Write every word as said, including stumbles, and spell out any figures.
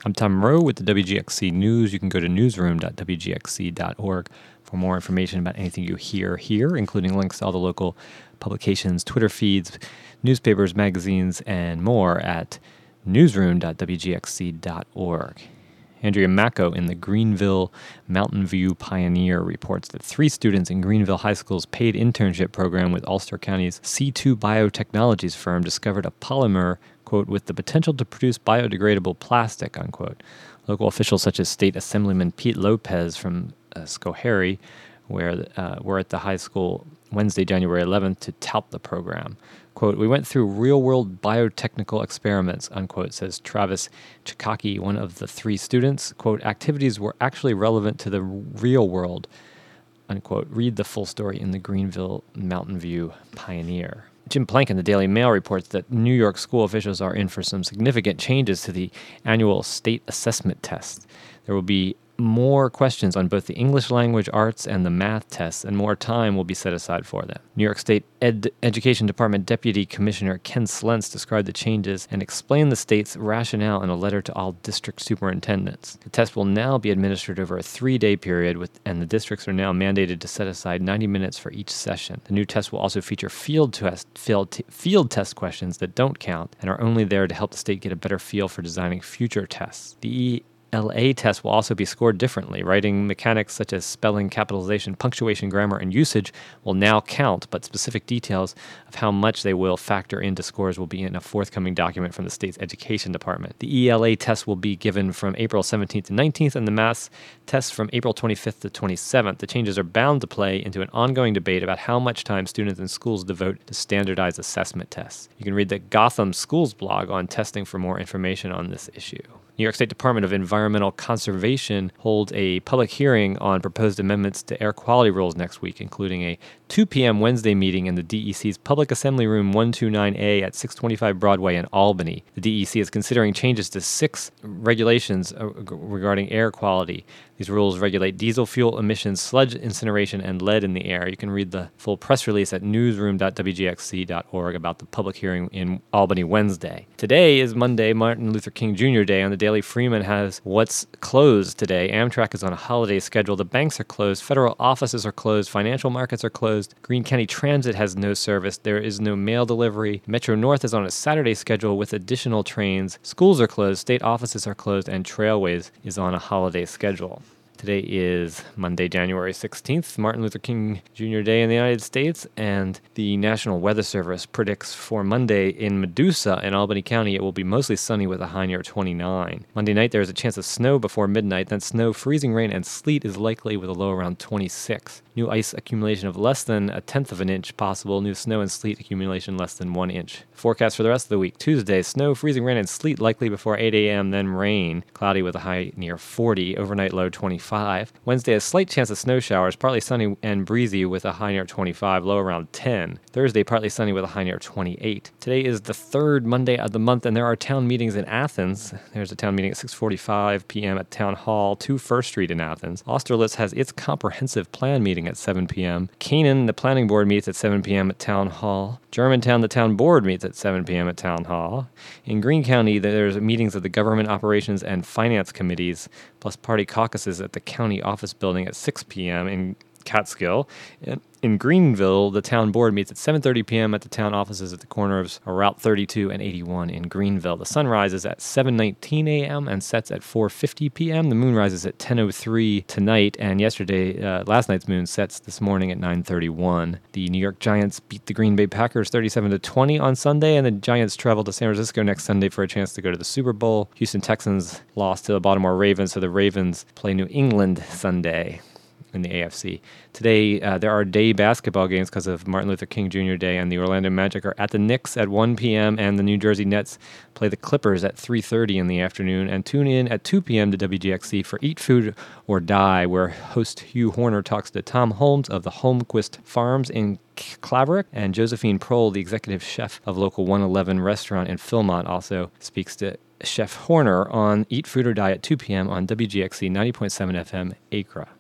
I'm Tom Moreau with the W G X C News. You can go to newsroom dot w g x c dot org for more information about anything you hear here, including links to all the local publications, Twitter feeds, newspapers, magazines, and more at newsroom dot w g x c dot org. Andrea Macco in the Greenville Mountain View Pioneer reports that three students in Greenville High School's paid internship program with Ulster County's C two Biotechnologies firm discovered a polymer, quote, with the potential to produce biodegradable plastic, unquote. Local officials such as State Assemblyman Pete Lopez from uh, Schoharie where, uh, were at the high school Wednesday, January eleventh, to tout the program. Quote, we went through real-world biotechnical experiments, unquote, says Travis Chikaki, one of the three students. Quote, activities were actually relevant to the real world, unquote. Read the full story in the Greenville Mountain View Pioneer. Jim Plank in the Daily Mail reports that New York school officials are in for some significant changes to the annual state assessment test. There will be more questions on both the English language arts and the math tests, and more time will be set aside for them. New York State Ed- Education Department Deputy Commissioner Ken Slentz described the changes and explained the state's rationale in a letter to all district superintendents. The test will now be administered over a three-day period, with, and the districts are now mandated to set aside ninety minutes for each session. The new test will also feature field test, field, t- field test questions that don't count and are only there to help the state get a better feel for designing future tests. The L A test will also be scored differently. Writing mechanics such as spelling, capitalization, punctuation, grammar, and usage will now count, but specific details of how much they will factor into scores will be in a forthcoming document from the state's education department. The E L A test will be given from April seventeenth to nineteenth, and the math test from April twenty-fifth to twenty-seventh. The changes are bound to play into an ongoing debate about how much time students and schools devote to standardized assessment tests. You can read the Gotham Schools blog on testing for more information on this issue. New York State Department of Environmental Conservation holds a public hearing on proposed amendments to air quality rules next week, including a two p.m. Wednesday meeting in the D E C's Public Assembly Room one twenty-nine A at six twenty-five Broadway in Albany. The D E C is considering changes to six regulations uh, regarding air quality. These rules regulate diesel fuel emissions, sludge incineration, and lead in the air. You can read the full press release at newsroom dot w g x c dot org about the public hearing in Albany Wednesday. Today is Monday, Martin Luther King Junior Day. On the Daily Freeman has what's closed today. Amtrak is on a holiday schedule. The banks are closed. Federal offices are closed. Financial markets are closed. Greene County Transit has no service. There is no mail delivery. Metro North is on a Saturday schedule with additional trains. Schools are closed. State offices are closed. And Trailways is on a holiday schedule. Today is Monday, January sixteenth, Martin Luther King Junior Day in the United States, and the National Weather Service predicts for Monday in Medusa in Albany County it will be mostly sunny with a high near twenty-nine. Monday night there is a chance of snow before midnight, then snow, freezing rain, and sleet is likely with a low around twenty-six. New ice accumulation of less than a tenth of an inch possible. New snow and sleet accumulation less than one inch. Forecast for the rest of the week. Tuesday, snow, freezing rain, and sleet likely before eight a.m., then rain. Cloudy with a high near forty. Overnight low twenty-five. Wednesday, a slight chance of snow showers, partly sunny and breezy with a high near twenty-five, low around ten. Thursday, partly sunny with a high near twenty-eight. Today is the third Monday of the month, and there are town meetings in Athens. There's a town meeting at six forty-five p.m. at Town Hall, two First Street in Athens. Austerlitz has its comprehensive plan meeting at seven p.m. Canaan, the planning board, meets at seven p.m. at Town Hall. Germantown, the town board, meets at seven p.m. at Town Hall. In Greene County, there's meetings of the government operations and finance committees, plus party caucuses at the county office building at six p.m. in Catskill. In Greenville, the town board meets at seven thirty p.m. at the town offices at the corner of Route thirty-two and eighty-one in Greenville. The sun rises at seven nineteen a.m. and sets at four fifty p.m. The moon rises at ten oh three tonight, and yesterday, uh, last night's moon sets this morning at nine thirty-one. The New York Giants beat the Green Bay Packers thirty-seven to twenty on Sunday, and the Giants travel to San Francisco next Sunday for a chance to go to the Super Bowl. Houston Texans lost to the Baltimore Ravens, so the Ravens play New England Sunday in the A F C. Today, uh, there are day basketball games because of Martin Luther King Junior Day, and the Orlando Magic are at the Knicks at one p.m., and the New Jersey Nets play the Clippers at three thirty in the afternoon. And tune in at two p.m. to W G X C for Eat Food or Die, where host Hugh Horner talks to Tom Holmes of the Holmquist Farms in Claverick, and Josephine Prohl, the executive chef of local one eleven restaurant in Philmont, also speaks to Chef Horner on Eat Food or Die at two p.m. on W G X C ninety point seven F M Acra.